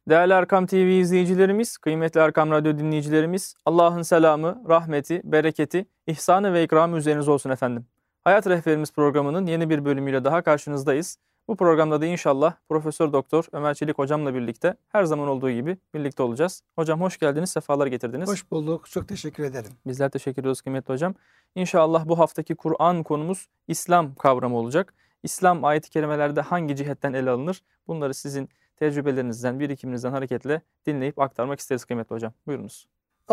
Değerli Erkam TV izleyicilerimiz, kıymetli Erkam Radyo dinleyicilerimiz, Allah'ın selamı, rahmeti, bereketi, ihsanı ve ikramı üzerinize olsun efendim. Hayat Rehberimiz programının yeni bir bölümüyle daha karşınızdayız. Bu programda da inşallah Profesör Doktor Ömer Çelik hocamla birlikte her zaman olduğu gibi birlikte olacağız. Hocam hoş geldiniz, sefalar getirdiniz. Hoş bulduk, çok teşekkür ederim. Bizler teşekkür ediyoruz kıymetli hocam. İnşallah bu haftaki Kur'an konumuz İslam kavramı olacak. İslam ayet-i kerimelerde hangi cihetten ele alınır? Bunları sizin tecrübelerinizden, birikiminizden hareketle dinleyip aktarmak isteriz kıymetli hocam. Buyurunuz.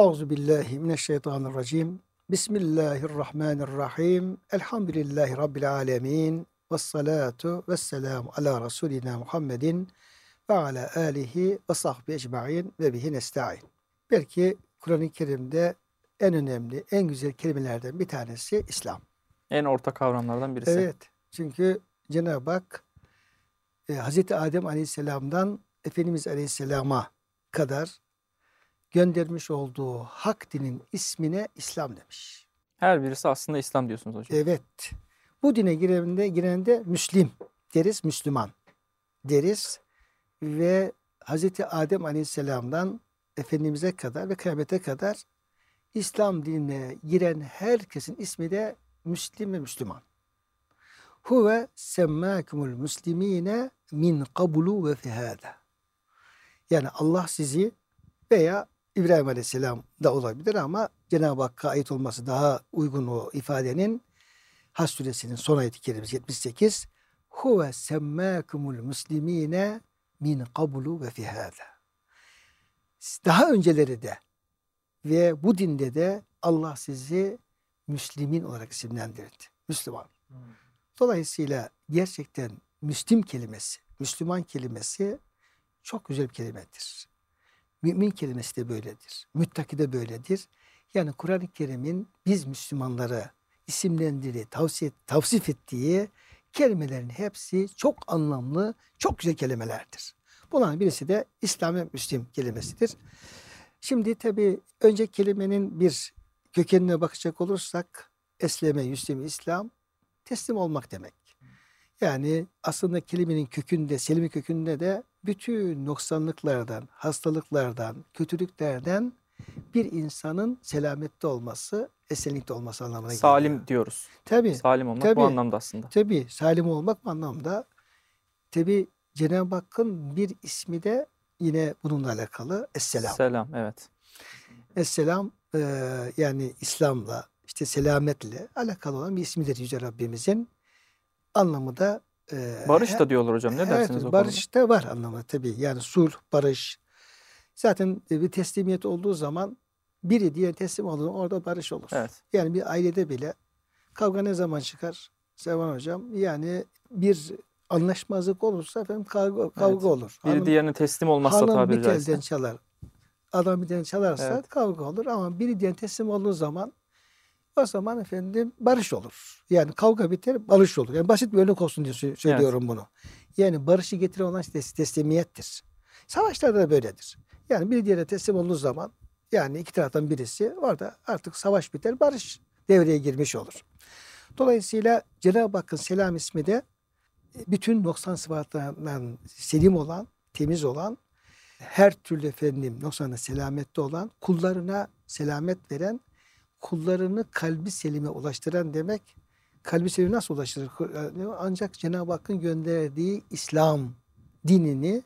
Euzubillahimineşşeytanirracim. Bismillahirrahmanirrahim. Elhamdülillahi Rabbil alemin. Vessalatu vesselamu ala Resulina Muhammedin ve ala alihi ve sahbihi ecma'in ve bihi nesta'in. Belki Kur'an-ı Kerim'de en önemli, en güzel kelimelerden bir tanesi İslam. En ortak kavramlardan birisi. Evet, çünkü Cenab-ı Hak Hz. Adem Aleyhisselam'dan Efendimiz Aleyhisselam'a kadar göndermiş olduğu hak dinin ismine İslam demiş. Her birisi aslında İslam diyorsunuz hocam. Evet. Bu dine girende Müslim deriz, Müslüman deriz ve Hz. Adem Aleyhisselam'dan Efendimiz'e kadar ve kıyamete kadar İslam dinine giren herkesin ismi de Müslim ve Müslüman. Huve semmâkumul muslimîne min qablu ve fihâda. Yani Allah sizi veya İbrahim Aleyhisselam da olabilir ama Cenab-ı Hakk'a ait olması daha uygun o ifadenin Hac suresinin son ayet-i kerimesi 78. Huve semmâkumul muslimîne min qablu ve fihâda. Daha önceleri de ve bu dinde de Allah sizi Müslümin olarak isimlendirdi. Müslüman. Dolayısıyla gerçekten Müslim kelimesi, Müslüman kelimesi çok güzel bir kelimedir. Mümin kelimesi de böyledir. Müttaki de böyledir. Yani Kur'an-ı Kerim'in biz Müslümanlara isimlendirdiği, tavsif ettiği kelimelerin hepsi çok anlamlı, çok güzel kelimelerdir. Bunların birisi de İslam ve Müslim kelimesidir. Şimdi tabii önce kelimenin bir kökenine bakacak olursak esleme, yüslemi, İslam teslim olmak demek. Yani aslında kelimenin kökünde, selimi kökünde de bütün noksanlıklardan, hastalıklardan, kötülüklerden bir insanın selamette olması, esenlikte olması anlamına geliyor. Salim diyoruz. Tabii. Salim olmak bu anlamda aslında. Tabii, salim olmak bu anlamda. Tabii Cenab-ı Hakk'ın bir ismi de yine bununla alakalı. Esselam. Selam, evet. Esselam yani İslam'la, işte selametle alakalı olan bir ismidir Yüce Rabbimizin. Anlamı da barış da diyorlar hocam. Ne evet, dersiniz o konuda? barış da var anlamı tabii. Yani sulh, barış. Zaten bir teslimiyet olduğu zaman biri diye teslim olduğunda orada barış olur. Evet. Yani bir ailede bile kavga ne zaman çıkar Sevan Hocam? Yani bir anlaşmazlık olursa efendim kavga olur. Biri diğerine teslim olmazsa tabiri Hanım bir caizse. telden çalar. Adam bir telden çalarsa Evet. kavga olur ama biri diğerine teslim olduğu zaman o zaman efendim barış olur. Yani kavga biter, barış olur. Yani basit bir örnek olsun diye söylüyorum bunu. Yani barışı getiren olan teslimiyettir. Savaşlarda da böyledir. Yani bir diğerine teslim olduğu zaman yani iki taraftan birisi orada artık savaş biter, barış devreye girmiş olur. Dolayısıyla Cenab-ı Hakk'ın selam ismi de bütün noksan sıfatlarından selim olan, temiz olan, her türlü efendim noksanla selamette olan, kullarına selamet veren, kullarını kalbi selime ulaştıran demek. Kalbi selime nasıl ulaştırır? Ancak Cenab-ı Hakk'ın gönderdiği İslam dinini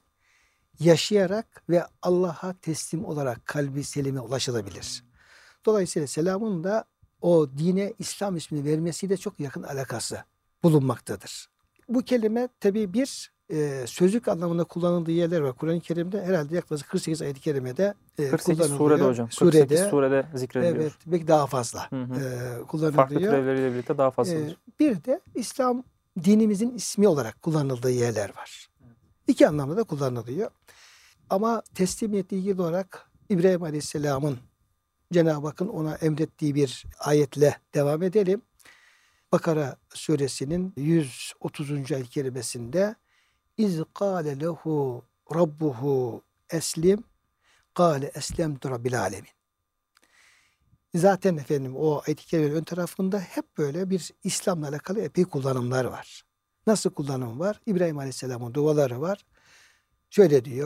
yaşayarak ve Allah'a teslim olarak kalbi selime ulaşılabilir. Dolayısıyla selamın da o dine İslam ismini vermesiyle çok yakın alakası bulunmaktadır. Bu kelime tabii bir sözlük anlamında kullanıldığı yerler var. Kur'an-ı Kerim'de herhalde yaklaşık 48 ayet-i kerimede 48 surede hocam. 48 surede zikrediliyor. Evet, belki daha fazla kullanılıyor. Farklı türevleriyle birlikte daha fazladır. Bir de İslam dinimizin ismi olarak kullanıldığı yerler var. İki anlamda da kullanılıyor. Ama teslimiyetle ilgili olarak İbrahim Aleyhisselam'ın Cenab-ı Hakk'ın ona emrettiği bir ayetle devam edelim. Bakara suresinin 130. ayet-i kerimesinde İz kâle lehu rabbuhu eslim kâle eslemtu rabbil alemin. Zaten efendim o ayet-i kerimenin ön tarafında hep böyle bir İslam'la alakalı epey kullanımlar var. Nasıl kullanım var? İbrahim Aleyhisselam'ın duaları var. Şöyle diyor.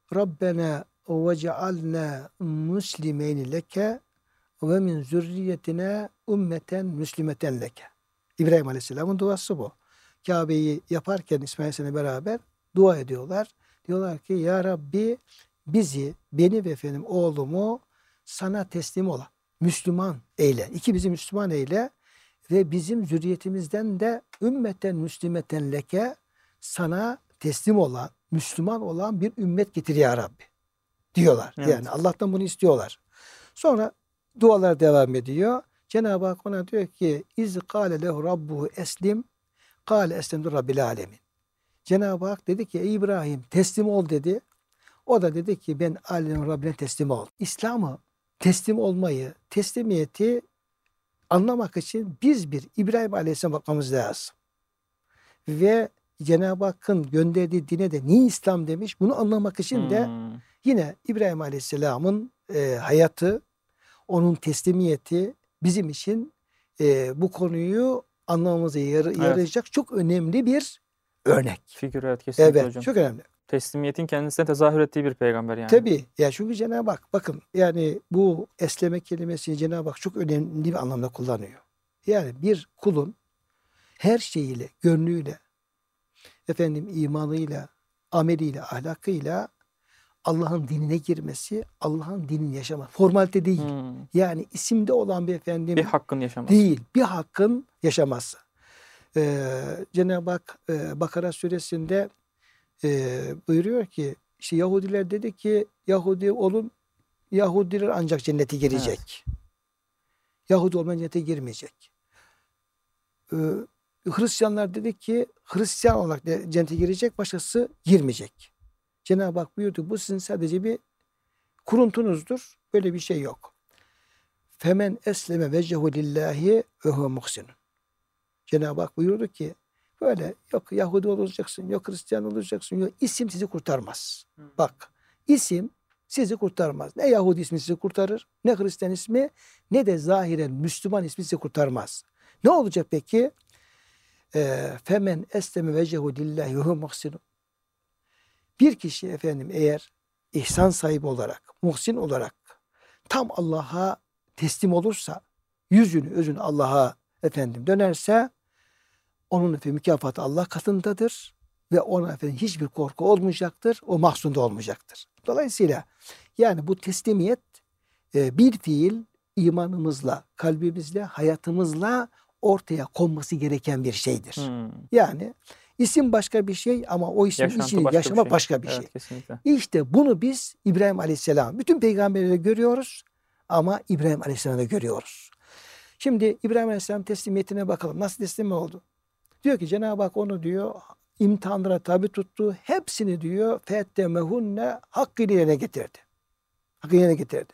Rabbena ve cealna muslimeyni leke ve min zürriyetina ümmeten müslimeten leke. İbrahim Aleyhisselam'ın duası bu. Kabe'yi yaparken İsmail Aleyhisselam'la beraber dua ediyorlar. Diyorlar ki ya Rabbi bizi, beni ve efendim oğlumu sana teslim olan, Müslüman eyle. Bizi Müslüman eyle ve bizim zürriyetimizden de ümmeten müslimeten leke sana teslim olan, Müslüman olan bir ümmet getir ya Rabbi diyorlar. Evet. Yani Allah'tan bunu istiyorlar. Sonra dualar devam ediyor. Cenab-ı Hak ona diyor ki İz kâle lehu rabbuhu eslim kâle eslemdu rabbil alemin. Cenab-ı Hak dedi ki ey İbrahim teslim ol dedi. O da dedi ki ben alemin Rabbine teslim ol. İslam'ı teslim olmayı, teslimiyeti anlamak için biz bir İbrahim Aleyhisselam bakmamız lazım. Ve Cenab-ı Hakk'ın gönderdiği dine de niye İslam demiş? Bunu anlamak için de yine İbrahim Aleyhisselam'ın hayatı, onun teslimiyeti bizim için bu konuyu anlamamıza yarayacak çok önemli bir örnek. Figür, evet, kesinlikle Evet, hocam. çok önemli. Teslimiyetin kendisine tezahür ettiği bir peygamber yani. Tabii. Ya çünkü Cenab-ı Hak bakın yani bu esleme kelimesini Cenab-ı Hak çok önemli bir anlamda kullanıyor. Yani bir kulun her şeyiyle, gönlüyle, imanıyla, ameliyle, ahlakıyla Allah'ın dinine girmesi, Allah'ın dinini yaşamak. Formalite değil. Yani isimde olan bir hakkın yaşaması. Değil. Bir hakkın yaşaması. Cenab-ı Hak Bakara suresinde buyuruyor ki işte Yahudiler dedi ki Yahudi olun, Yahudiler ancak cennete girecek. Evet. Yahudi olmayan cennete girmeyecek. Hristiyanlar dedi ki Hristiyan olarak cennete girecek, başkası girmeyecek. Cenab-ı Hak buyurdu bu sizin sadece bir kuruntunuzdur. Böyle bir şey yok. Femen esleme vecehu lillahi ve huve muhsinun. Cenab-ı Hak buyurdu ki böyle yok Yahudi olacaksın, yok Hristiyan olacaksın, yok isim sizi kurtarmaz. Bak isim sizi kurtarmaz. Ne Yahudi ismi sizi kurtarır, ne Hristiyan ismi, ne de zahiren Müslüman ismi sizi kurtarmaz. Ne olacak peki? Femen esleme vecehu lillahi ve huve muhsinun. Bir kişi eğer ihsan sahibi olarak, muhsin olarak tam Allah'a teslim olursa, yüzünü özünü Allah'a dönerse onun mükafatı Allah katındadır ve ona hiçbir korku olmayacaktır. O mahzunda olmayacaktır. Dolayısıyla yani bu teslimiyet bir fiil imanımızla, kalbimizle, hayatımızla ortaya konması gereken bir şeydir. Yani isim başka bir şey ama o isim içini yaşamak başka bir şey. Evet, kesinlikle. İşte bunu biz İbrahim Aleyhisselam, bütün peygamberleri görüyoruz ama İbrahim Aleyhisselam'da görüyoruz. Şimdi İbrahim Aleyhisselam teslimiyetine bakalım. Nasıl teslim oldu? Diyor ki Cenab-ı Hak onu diyor imtihanlara tabi tuttu. Hepsini diyor fettemehunne hakkıyla yerine getirdi. Hakkıyla yerine getirdi.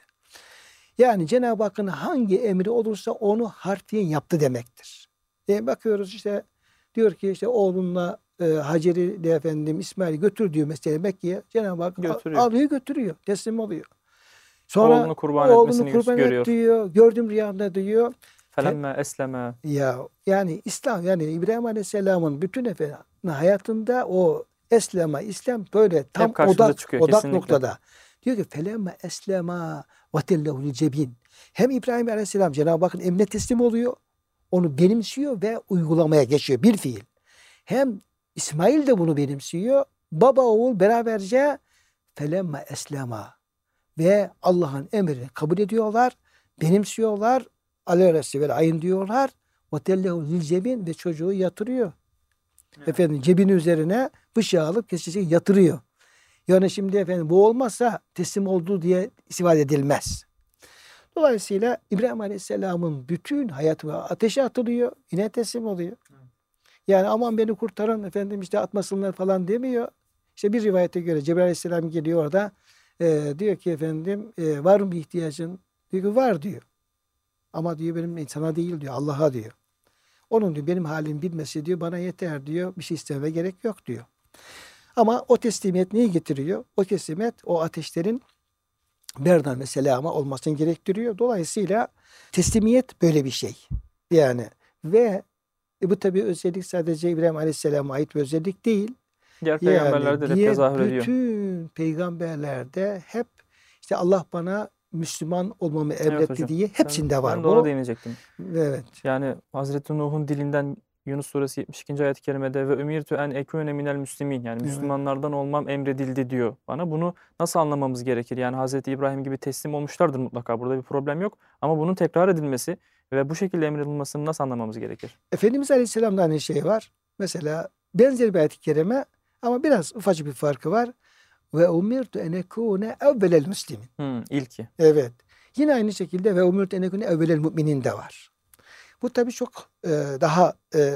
Yani Cenab-ı Hakk'ın hangi emri olursa onu harfiyen yaptı demektir. Bakıyoruz işte diyor ki işte oğlunla Hacer'i de İsmail'i götür diyor mesela Mekke'ye. Cenab-ı Hak alıyor götürüyor. Teslim oluyor. Sonra oğlunu kurban görüyor. Diyor. Gördüm rüyamda diyor. Felemme esleme. Yani İslam yani İbrahim Aleyhisselam'ın bütün hayatında o İslam böyle tam odak noktada. Diyor ki felemme eslema ve tellehul cebin. Hem İbrahim Aleyhisselam Cenab-ı Hakk'ın emrine teslim oluyor. Onu benimsiyor ve uygulamaya geçiyor bir fiil. Hem İsmail de bunu benimsiyor. Baba oğul beraberce felemme eslema ve Allah'ın emrini kabul ediyorlar, benimsiyorlar. Aleyhisselam ayın diyorlar. Ve tellehu zilcebin ve çocuğu yatırıyor. Evet. Cebini üzerine bıçağı alıp kesecek yatırıyor. Yani şimdi bu olmazsa teslim oldu diye istifade edilmez. Dolayısıyla İbrahim Aleyhisselam'ın bütün hayatı ateşe atılıyor. Yine teslim oluyor. Yani aman beni kurtarın işte atmasınlar falan demiyor. İşte bir rivayete göre Cebrail Aleyhisselam geliyor orada. Diyor ki var mı bir ihtiyacın? Diyor ki var diyor. Ama diyor benim insana değil diyor Allah'a diyor. Onun diyor benim halim bilmesi diyor bana yeter diyor. Bir şey istememe gerek yok diyor. Ama o teslimiyet neyi getiriyor? O teslimiyet o ateşlerin berdan ve selama olmasını gerektiriyor. Dolayısıyla teslimiyet böyle bir şey. Yani ve bu tabii özellik sadece İbrahim Aleyhisselam'a ait bir özellik değil. Diğer Yani peygamberlerde de diğer tezahür ediyor. bütün peygamberlerde hep işte Allah bana Müslüman olmamı Evet emretti hocam. diye hepsinde Ben var de ona bu. değinecektim. Evet. Yani Hazreti Nuh'un dilinden Yunus suresi 72. ayet-i kerimede ve ümirtü en ekûne minel müslimin, yani Evet. Müslümanlardan olmam emredildi diyor bana. Bunu nasıl anlamamız gerekir? Yani Hazreti İbrahim gibi teslim olmuşlardır mutlaka. Burada bir problem yok. Ama bunun tekrar edilmesi ve bu şekilde emredilmesini nasıl anlamamız gerekir? Efendimiz Aleyhisselam'da aynı şey var. Mesela benzer bir ayet-i kerime ama biraz ufacık bir farkı var. Ve umirtu en ekûne evvelel müslimin. İlki. Evet. Yine aynı şekilde ve umirtu en ekûne evvelel müminin de var. Bu tabii çok daha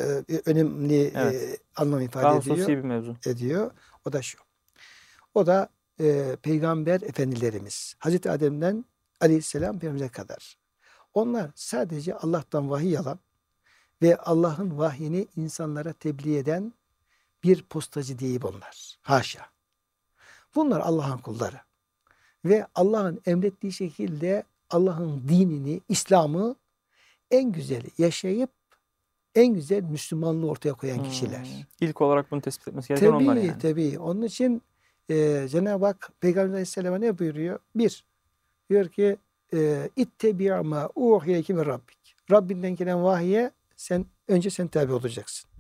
önemli Evet. anlam ifade Daha hususi ediyor. bir mevzu. O da şu. O da peygamber efendilerimiz. Hazreti Adem'den Aleyhisselam Peygamber'e kadar. Onlar sadece Allah'tan vahiy alan ve Allah'ın vahyini insanlara tebliğ eden bir postacı değil bunlar. Haşa. Bunlar Allah'ın kulları. Ve Allah'ın emrettiği şekilde Allah'ın dinini, İslam'ı en güzel yaşayıp en güzel Müslümanlığı ortaya koyan kişiler. İlk olarak bunu tespit etmesi gereken onlar Tabii, yani. tabii. Onun için Cenab-ı Hak Peygamber Aleyhisselam'a ne buyuruyor? Bir, diyor ki İttebi' ma uhiye min rabbik. Rabbinden gelen vahiye sen tabi olacaksın.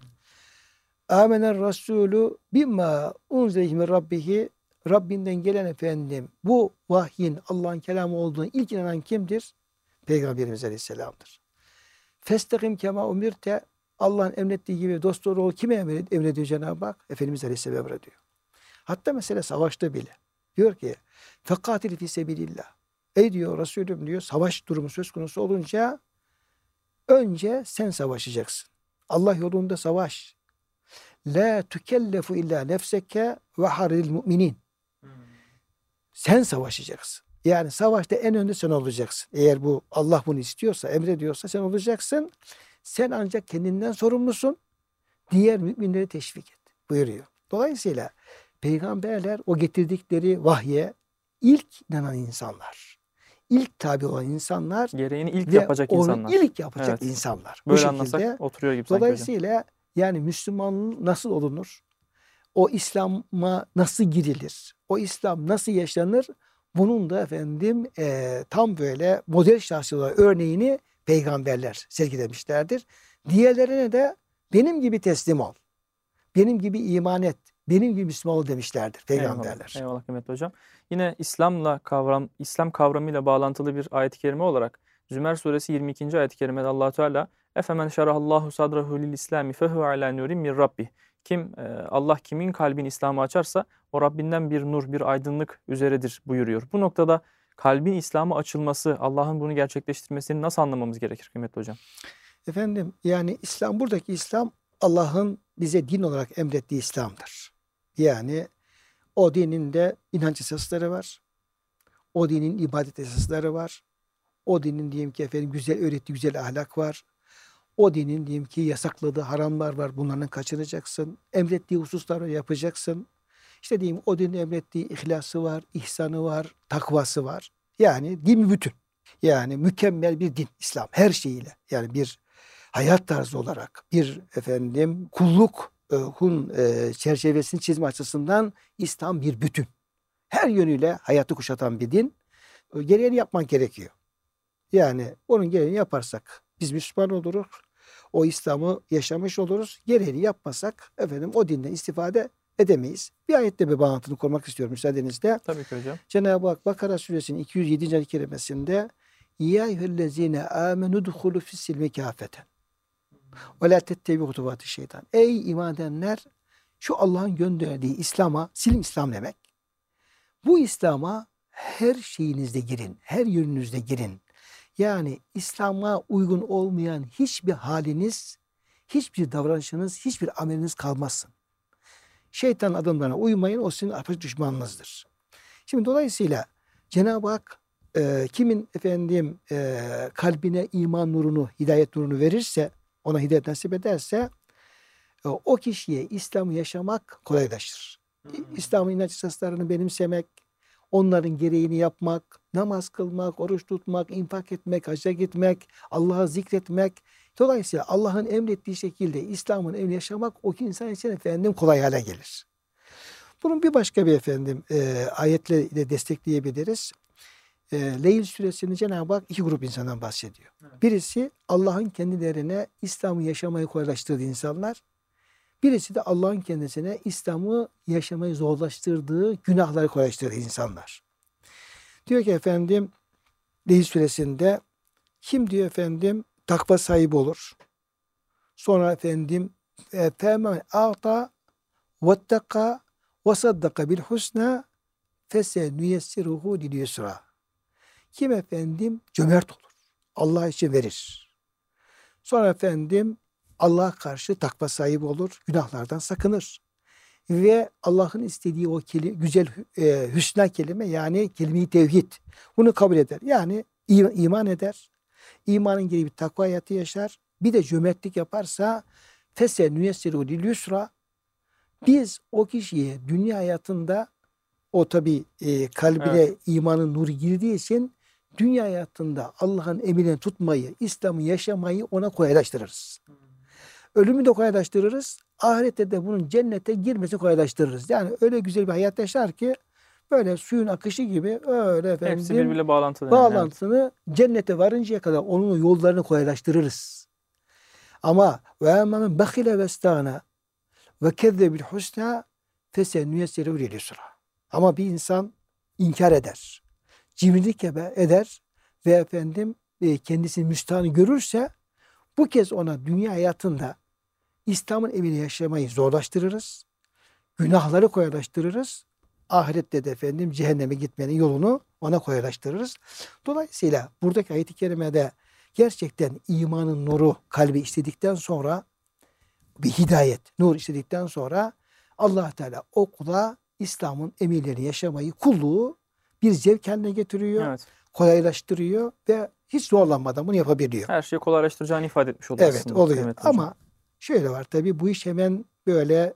Amener Resulü bimma unzile min rabbihi. Rabbinden gelen efendim bu vahyin Allah'ın kelamı olduğunu ilk inanan kimdir? Peygamberimiz Aleyhisselam'dır. Festakim kema umirte. Allah'ın emrettiği gibi dosdoğru ol. Kime emrediyor Cenab-ı Hak? Efendimiz Aleyhisselam emrediyor. Hatta mesela savaşta bile. Diyor ki fekatil fi sebilillah. Ey diyor Resulüm diyor, savaş durumu söz konusu olunca önce sen savaşacaksın. Allah yolunda savaş. La tukellefu illa nefseke ve haril müminin. Sen savaşacaksın. Yani savaşta en önde sen olacaksın. Eğer bu Allah bunu istiyorsa, emrediyorsa sen olacaksın. Sen ancak kendinden sorumlusun. Diğer müminleri teşvik et buyuruyor. Dolayısıyla peygamberler o getirdikleri vahye ilk inanan insanlar. İlk tabi olan insanlar Gereğini ilk ve yapacak onu insanlar. ilk yapacak Evet. insanlar. Bu Böyle şekilde. anlasak oturuyor gibi sanki hocam. Dolayısıyla yani Müslüman nasıl olunur? O İslam'a nasıl girilir? O İslam nasıl yaşanır? Bunun da efendim tam böyle model şahsiyetler örneğini peygamberler sergilemişlerdir. Diğerlerine de benim gibi teslim ol. Benim gibi iman et. Benim gibi Müslüman ol demişlerdir peygamberler. Eyvallah, eyvallah kıymetli hocam. Yine İslam kavramıyla bağlantılı bir ayet-i kerime olarak Zümer suresi 22. ayet-i kerimede Allah Teala efemen şerahallahu sadrahu lil İslami fehu ala nurin min rabbih. Allah kimin kalbini İslam'a açarsa o Rabbinden bir nur, bir aydınlık üzeredir buyuruyor. Bu noktada kalbin İslam'a açılması, Allah'ın bunu gerçekleştirmesini nasıl anlamamız gerekir kıymetli hocam? Efendim yani buradaki İslam Allah'ın bize din olarak emrettiği İslam'dır. Yani o dinin de inanç esasları var. O dinin ibadet esasları var. O dinin diyelim ki efendim güzel öğrettiği güzel ahlak var. O dinin diyelim ki yasakladığı haramlar var. Bunlardan kaçınacaksın. Emrettiği hususları yapacaksın. İşte diyeyim o dinin emrettiği ihlası var, ihsanı var, takvası var. Yani din bir bütün. Yani mükemmel bir din İslam her şeyiyle. Yani bir hayat tarzı olarak bir efendim kullukun çerçevesini çizme açısından İslam bir bütün. Her yönüyle hayatı kuşatan bir din. Gereğini yapman gerekiyor. Yani onun gereğini yaparsak biz Müslüman oluruz. O İslam'ı yaşamış oluruz. Gereğini yapmasak efendim o dinden istifade edemeyiz. Bir ayette bir bağlantını kurmak istiyorum müsaadenizle. Tabii ki hocam. Cenab-ı Hak Bakara suresinin 207. ayet kerimesinde Ya eyyühellezine amenu duhulu fissilmi kâfeten ve la tettebi hutuvati şeytan. Ey iman edenler, şu Allah'ın gönderdiği İslam'a, silm İslam demek. Bu İslam'a her şeyinizde girin, her yönünüzde girin. Yani İslam'a uygun olmayan hiçbir haliniz, hiçbir davranışınız, hiçbir ameliniz kalmazsın. Şeytan adımlarına uymayın, o sizin apaçık düşmanınızdır. Şimdi dolayısıyla Cenab-ı Hak kimin efendim kalbine iman nurunu, hidayet nurunu verirse, ona hidayet nasip ederse o kişiye İslam'ı yaşamak kolaylaşır. İslam'ın inanç esaslarını benimsemek, onların gereğini yapmak, namaz kılmak, oruç tutmak, infak etmek, hacca gitmek, Allah'a zikretmek. Dolayısıyla Allah'ın emrettiği şekilde İslam'ın emrini yaşamak o insan için efendim kolay hale gelir. Bunun bir başka bir ayetle de destekleyebiliriz. Leyl suresinde Cenab-ı Hak iki grup insandan bahsediyor. Evet. Birisi Allah'ın kendilerine İslam'ı yaşamayı kolaylaştırdığı insanlar. Birisi de Allah'ın kendisine İslam'ı yaşamayı zorlaştırdığı, günahları kolaylaştırdığı insanlar. Diyor ki Leyl suresinde kim diyor takva sahibi olur. Sonra فَمَنْ اَعْطَى وَاتَّقَى وَصَدَّقَ بِالْحُسْنَى فَسَنُيَسِّرُهُ لِلْيُسْرَى. Kim cömert olur. Allah için verir. Sonra Allah'a karşı takva sahibi olur. Günahlardan sakınır. Ve Allah'ın istediği o güzel hüsna kelime, yani kelime-i tevhid. Bunu kabul eder. Yani iman eder. İmanın gereği bir takva hayatı yaşar. Bir de cömertlik yaparsa فَسَنُيَسِّرُهُ لِلْيُسْرَى. Biz o kişiye dünya hayatında, o tabi kalbine imanın nuru girdiği için, dünya hayatında Allah'ın emrini tutmayı, İslam'ı yaşamayı ona kolaylaştırırız. Ölümü de kolaylaştırırız. Ahirette de bunun cennete girmesi kolaylaştırırız. Yani öyle güzel bir hayat yaşar ki, böyle suyun akışı gibi öyle hepsi birbiriyle bağlantılı. Bağlantını cennete varıncaya kadar onun yollarını kolaylaştırırız. Ama ve men bakhile ve istana ve kezzebil husna fesenüyessiru lil yusra. Ama bir insan inkar eder, cimrilik eder ve kendisini müstahını görürse, bu kez ona dünya hayatında İslam'ın emrini yaşamayı zorlaştırırız. Günahları kolaylaştırırız. Ahirette de cehenneme gitmenin yolunu ona kolaylaştırırız. Dolayısıyla buradaki ayet-i kerimede gerçekten imanın nuru kalbi işledikten sonra, bir hidayet, nur işledikten sonra Allah Teala o kula İslam'ın emirlerini yaşamayı, kulluğu bir zevk haline getiriyor. Evet. Kolaylaştırıyor ve hiç zorlanmadan bunu yapabiliyor. Her şeyi kolaylaştıracağını ifade etmiş oluyor aslında. Evet, oluyor. Ama şöyle var tabii, bu iş hemen böyle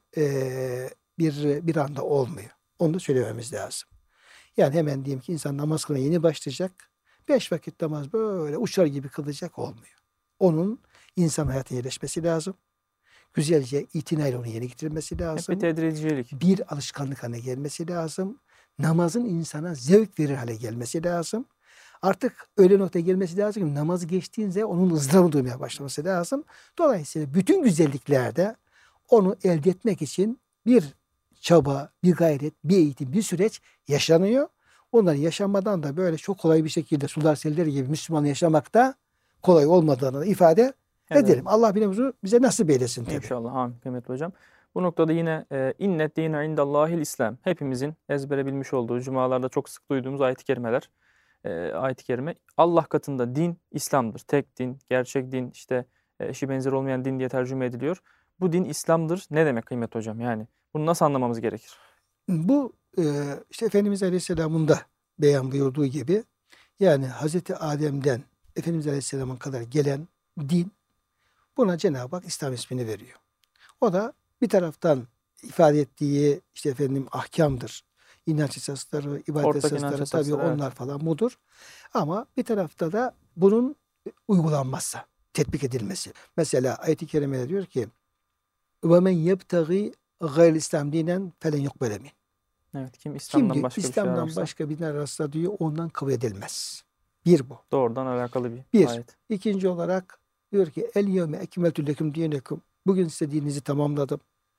bir anda olmuyor. Onu da söylememiz lazım. Yani hemen diyeyim ki insan namaz kılmaya yeni başlayacak. 5 vakit namaz böyle uçar gibi kılacak, olmuyor. Onun insan hayatına yerleşmesi lazım. Güzelce itinayla onu yerine getirilmesi lazım. Hep bir tedricilik. Bir alışkanlık haline gelmesi lazım. Namazın insana zevk verir hale gelmesi lazım. Artık öyle noktaya gelmesi lazım ki namazı geçtiğince onun ızdırabını duymaya başlaması lazım. Dolayısıyla bütün güzelliklerde onu elde etmek için bir çaba, bir gayret, bir eğitim, bir süreç yaşanıyor. Onları yaşanmadan da böyle çok kolay bir şekilde sular selleri gibi Müslüman yaşamak da kolay olmadığını ifade edelim. Allah bize nasip eylesin tabii. İnşallah. Amin. Kıymetli hocam. Bu noktada yine innet dine indallahil İslam. Hepimizin ezbere bilmiş olduğu, cumalarda çok sık duyduğumuz ayet-i kerimeler. Ayet-i kerime. Allah katında din İslam'dır. Tek din, gerçek din, işte eşi benzeri olmayan din diye tercüme ediliyor. Bu din İslam'dır. Ne demek kıymetli hocam? Yani bunu nasıl anlamamız gerekir? Bu işte Efendimiz Aleyhisselam'ın da beyan buyurduğu gibi, yani Hazreti Adem'den Efendimiz Aleyhisselam'a kadar gelen din, buna Cenab-ı Hak İslam ismini veriyor. O da bir taraftan ifade ettiği ahkamdır. İnanç esasları, ibadet esasları, tabii onlar falan budur. Ama bir tarafta da bunun uygulanması, tetbik edilmesi. Mesela ayet-i kerimede diyor ki وَمَنْ يَبْتَغِي غَيْرِ İslam dinen فَلَنْ يُقْبَلَ مِنْ. Evet, kim İslam'dan başka İslam'dan bir şey başka bir ararsa diyor, ondan kabul edilmez. Bir bu. Doğrudan alakalı bir ayet. İkinci olarak diyor ki el-yevme ekmeltu lekum dinekum. Bugün size dininizi tamamladım.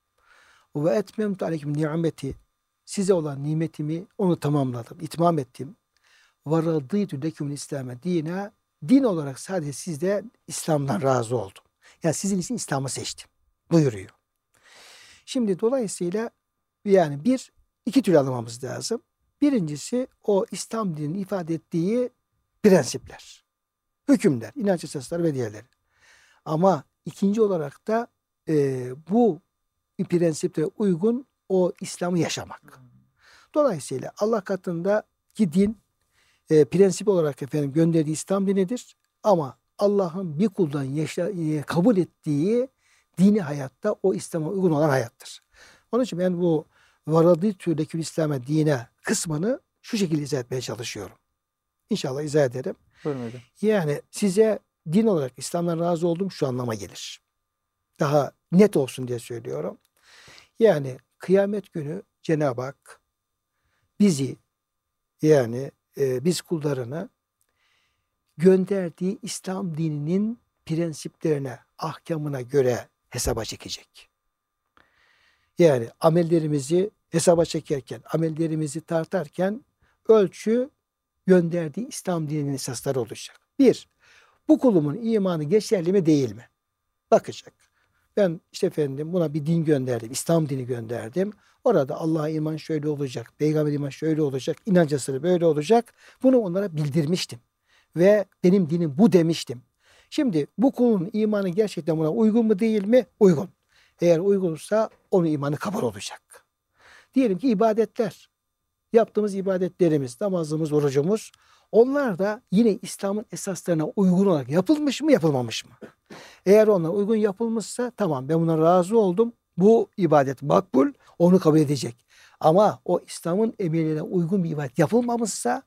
Ve etmemtu aleyküm ni'meti. Size olan nimetimi onu tamamladım, itmam ettim. Ve radıytu leküm İslam'e dine. Din olarak sadece sizde İslam'dan razı oldum. Yani sizin için İslam'ı seçtim buyuruyor. Şimdi dolayısıyla yani iki türlü anlamamız lazım. Birincisi o İslam dininin ifade ettiği prensipler, hükümler, inanç esasları ve diğerleri. Ama ikinci olarak da bu prensiplere uygun o İslam'ı yaşamak. Dolayısıyla Allah katındaki din prensip olarak gönderdiği İslam dinidir. Ama Allah'ın bir kuldan kabul ettiği dini hayatta o İslam'a uygun olan hayattır. Onun için ben bu varadîtü lekül İslam'e dine kısmını şu şekilde izah etmeye çalışıyorum. İnşallah izah ederim. Buyurun hocam. Yani size din olarak İslam'dan razı oldum şu anlama gelir. Daha net olsun diye söylüyorum. Yani kıyamet günü Cenab-ı Hak bizi, yani biz kullarını gönderdiği İslam dininin prensiplerine, ahkamına göre hesaba çekecek. Yani amellerimizi hesaba çekerken, amellerimizi tartarken ölçü gönderdiği İslam dininin esasları olacak. Bir, bu kulumun imanı geçerli mi değil mi? Bakacak. Ben işte efendim buna bir din gönderdim, İslam dini gönderdim. Orada Allah'a iman şöyle olacak, Peygamber iman şöyle olacak, inanç esasları böyle olacak. Bunu onlara bildirmiştim. Ve benim dinim bu demiştim. Şimdi bu kulun imanı gerçekten buna uygun mu değil mi? Uygun. Eğer uygunsa onun imanı kabul olacak. Diyelim ki ibadetler, yaptığımız ibadetlerimiz, namazımız, orucumuz, onlar da yine İslam'ın esaslarına uygun olarak yapılmış mı, yapılmamış mı? Eğer onlar uygun yapılmışsa tamam, ben buna razı oldum. Bu ibadet makbul, onu kabul edecek. Ama o İslam'ın emirlerine uygun bir ibadet yapılmamışsa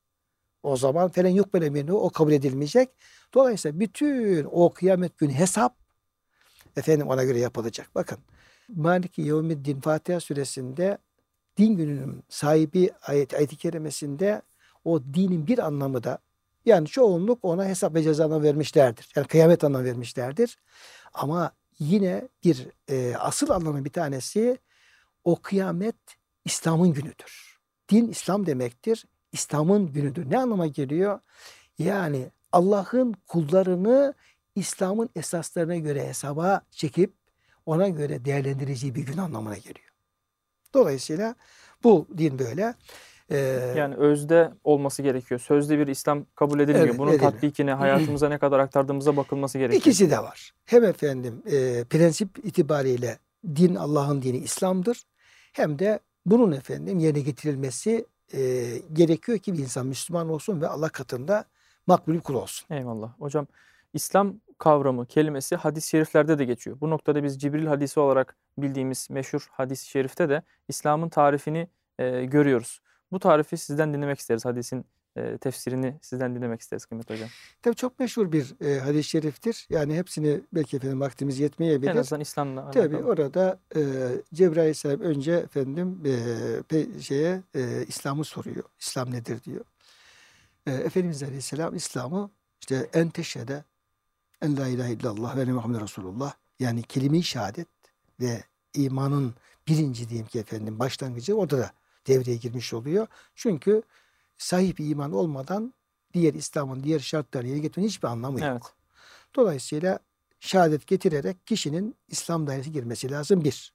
o zaman felen yukbel emrini, o kabul edilmeyecek. Dolayısıyla bütün o kıyamet günü hesap efendim ona göre yapılacak. Bakın Maliki Yevmiddin Fatiha suresinde din gününün sahibi ayet-i kerimesinde o dinin bir anlamı da, yani çoğunluk ona hesap ve ceza anlamı vermişlerdir. Yani kıyamet anlamı vermişlerdir. Ama yine bir asıl anlamı bir tanesi, o kıyamet İslam'ın günüdür. Din İslam demektir. İslam'ın günüdür. Ne anlama geliyor? Yani Allah'ın kullarını İslam'ın esaslarına göre hesaba çekip ona göre değerlendireceği bir gün anlamına geliyor. Dolayısıyla bu din böyle. Yani özde olması gerekiyor. Sözde bir İslam kabul edilmiyor. Evet, Bunun edilmiyor. tatbikine, hayatımıza ne kadar aktardığımıza bakılması gerekiyor. İkisi de var. Hem efendim prensip itibariyle din Allah'ın dini İslam'dır. Hem de bunun efendim yerine getirilmesi gerekiyor ki bir insan Müslüman olsun ve Allah katında makbul bir kul olsun. Eyvallah. Hocam, İslam kavramı, kelimesi hadis-i şeriflerde de geçiyor. Bu noktada biz Cibril hadisi olarak bildiğimiz meşhur hadis-i şerifte de İslam'ın tarifini görüyoruz. Bu tarifi sizden dinlemek isteriz. Hadisin tefsirini sizden dinlemek isteriz kıymetli hocam. Tabii çok meşhur bir hadis-i şeriftir. Yani hepsini belki efendim vaktimiz yetmeyebilir. En azından İslam'la Tabii alakalı. orada Cebrail Aleyhisselam önce efendim İslam'ı soruyor. İslam nedir diyor. Efendimiz Aleyhisselam İslam'ı işte en teşhede en la ilahe illallah ve enne Muhammed Resulullah, yani kelime-i şehadet ve imanın birinci diyeyim ki efendim başlangıcı orada da devreye girmiş oluyor. Çünkü sahip iman olmadan diğer İslam'ın diğer şartlarını yerine getirmenin hiçbir anlamı yok. Evet. Dolayısıyla şehadet getirerek kişinin İslam dairesine girmesi lazım bir.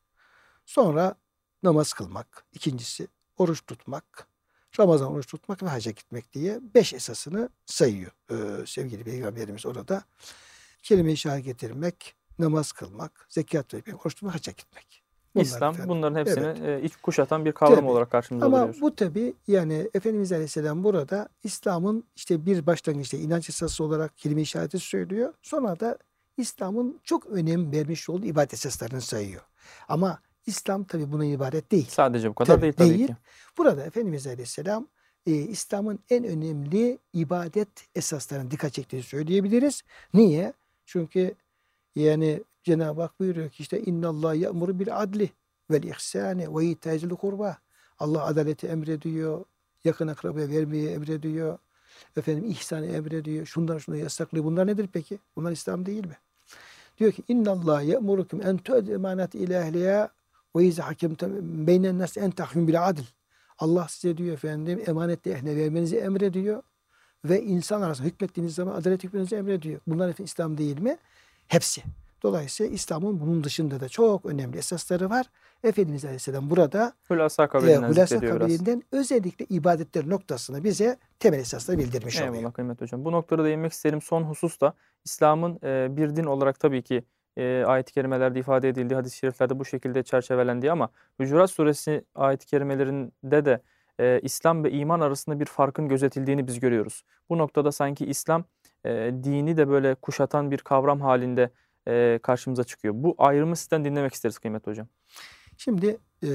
Sonra namaz kılmak. İkincisi oruç tutmak. Ramazan oruç tutmak ve hacca gitmek diye 5 esasını sayıyor sevgili Peygamberimiz orada. Kelime-i şehadet getirmek, namaz kılmak, zekat vermek, oruç tutmak, hacca gitmek. Bunlar İslam efendim. bunların hepsini Evet. iç kuşatan bir kavram Tabii. olarak karşımıza Ama duruyor. bu tabi yani Efendimiz Aleyhisselam burada İslam'ın işte bir başlangıçta inanç esası olarak kelime-i şehadeti söylüyor. Sonra da İslam'ın çok önem vermiş olduğu ibadet esaslarını sayıyor. Ama İslam tabi buna ibaret değil. Sadece bu kadar değil tabii ki. Burada Efendimiz Aleyhisselam İslam'ın en önemli ibadet esaslarına dikkat çektiğini söyleyebiliriz. Niye? Çünkü yani Cenab-ı Hak buyuruyor ki işte innallâh ya'muru bil adli vel ihsâni ve itâzil kurba. Allah adaleti emrediyor, yakın akrabaya vermeyi emrediyor, efendim ihsanı emrediyor, şunları yasaklıyor. Bunlar nedir peki? Bunlar İslam değil mi? Diyor ki innallâh ya'murukum en tu'addu emanat ila ehliha ve izâ hakemtum beynen nas en tahkum bil adl. Allah size diyor efendim emanetli ehline vermenizi emrediyor ve insan arasında hükmettiğiniz zaman adalet hükmetmenizi emrediyor. Bunlar efendim İslam değil mi? Hepsi. Dolayısıyla İslam'ın bunun dışında da çok önemli esasları var. Efendimiz Aleyhisselam burada Hülasa kabilinden Hulasa zikrediyor biraz. kabiliğinden özellikle ibadetler noktasını bize temel esasları bildirmiş oluyor. Eyvallah kıymetli hocam. Bu noktada değinmek isterim. Son husus da İslam'ın bir din olarak tabii ki ayet-i kerimelerde ifade edildiği, hadis-i şeriflerde bu şekilde çerçevelendiği ama Hucurat Suresi ayet-i kerimelerinde de İslam ve iman arasında bir farkın gözetildiğini biz görüyoruz. Bu noktada sanki İslam dini de böyle kuşatan bir kavram halinde karşımıza çıkıyor. Bu ayrımı sizden dinlemek isteriz kıymetli hocam. Şimdi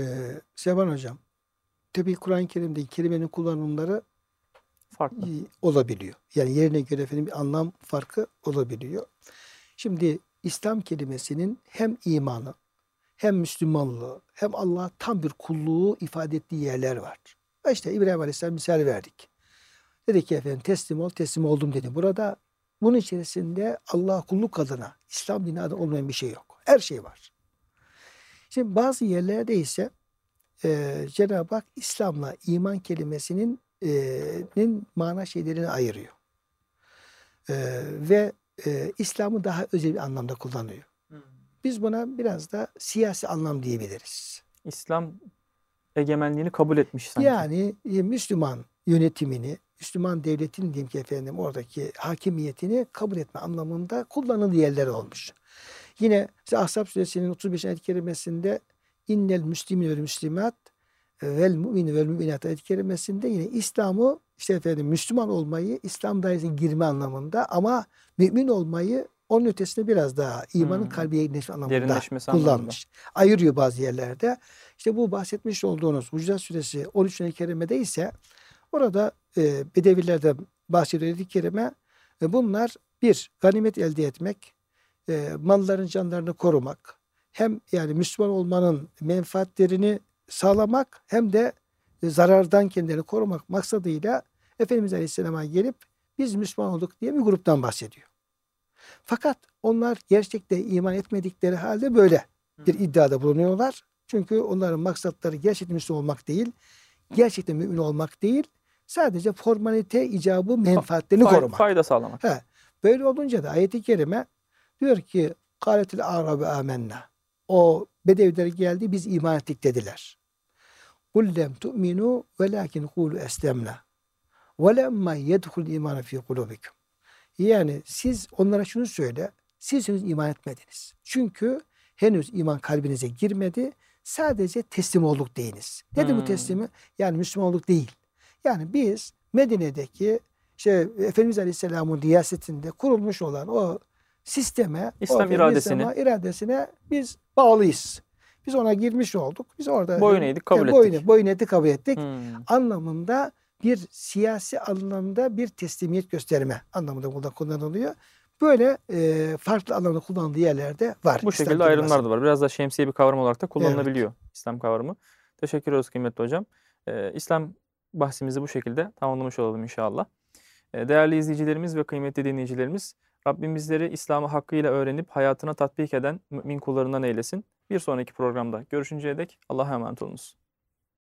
Sevan Hocam, tabii Kur'an-ı Kerim'deki kelimenin kullanımları Farklı. olabiliyor. Yani yerine göre efendim bir anlam farkı olabiliyor. Şimdi İslam kelimesinin hem imanı hem Müslümanlığı hem Allah'a tam bir kulluğu ifade ettiği yerler var. İşte İbrahim Aleyhisselam misal verdik. Dedi ki efendim teslim ol, teslim oldum dedi. Burada bunun içerisinde Allah'a kulluk adına, İslam dini adına olmayan bir şey yok. Her şey var. Şimdi bazı yerlerde ise Cenab-ı Hak İslam'la iman kelimesinin mana şeylerini ayırıyor. Ve İslam'ı daha özel bir anlamda kullanıyor. Biz buna biraz da siyasi anlam diyebiliriz. İslam egemenliğini kabul etmiş sanki. Yani Müslüman yönetimini, Müslüman devletin diyeyim ki efendim oradaki hakimiyetini kabul etme anlamında kullanılan yerler olmuş. Yine Ahzab suresinin 35. ayet-i kerimesinde innel müslimin vel müslimat vel mu'min vel mu'minat ayet-i kerimesinde yine İslam'ı işte efendim Müslüman olmayı İslam dairesine girme anlamında ama mümin olmayı onun ötesinde biraz daha imanın kalbiye yerleşme anlamında kullanmış. Ayırıyor bazı yerlerde. İşte bu bahsetmiş olduğunuz Hucurat suresi 13. ayet-i kerimede ise orada Bedevilerde bahsediyor ayet-i kerime bunlar bir ganimet elde etmek, malların canlarını korumak, hem yani Müslüman olmanın menfaatlerini sağlamak hem de zarardan kendilerini korumak maksadıyla Efendimiz Aleyhisselam'a gelip biz Müslüman olduk diye bir gruptan bahsediyor. Fakat onlar gerçekten iman etmedikleri halde böyle bir iddiada bulunuyorlar. Çünkü onların maksatları gerçekten Müslüman olmak değil, gerçekten mümin olmak değil, sadece formalite icabı menfaatlerini korumak. Fayda sağlamak. Böyle olunca da ayet-i kerime diyor ki "Kâletil a'râbe âmennâ." O Bedeviler geldi biz iman ettik dediler. "Kul lem tu'minû velâkin kûlû eslemnâ ve lemmâ yedhul imâne fî kulûbikum." Yani siz onlara şunu söyle, siz henüz iman etmediniz. Çünkü henüz iman kalbinize girmedi. Sadece teslim olduk deyiniz. Nedir bu teslimi? Yani Müslüman olduk değil. Yani biz Medine'deki Efendimiz Aleyhisselam'ın riyasetinde kurulmuş olan o sisteme, İslam iradesine biz bağlıyız. Biz ona girmiş olduk. Biz orada boyun eğdik, kabul ettik. Boyun eğdik, kabul ettik. Anlamında bir siyasi anlamda bir teslimiyet gösterme anlamında burada kullanılıyor. Böyle farklı anlamda kullanıldığı yerlerde var. Bu şekilde ayrımlar da var. Biraz da şemsiye bir kavram olarak da kullanılabiliyor İslam kavramı. Teşekkür ederiz kıymetli hocam. İslam bahsimizi bu şekilde tamamlamış olalım inşallah. Değerli izleyicilerimiz ve kıymetli dinleyicilerimiz, Rabbim bizleri İslam'ı hakkıyla öğrenip hayatına tatbik eden mümin kullarından eylesin. Bir sonraki programda görüşünceye dek Allah'a emanet olunuz.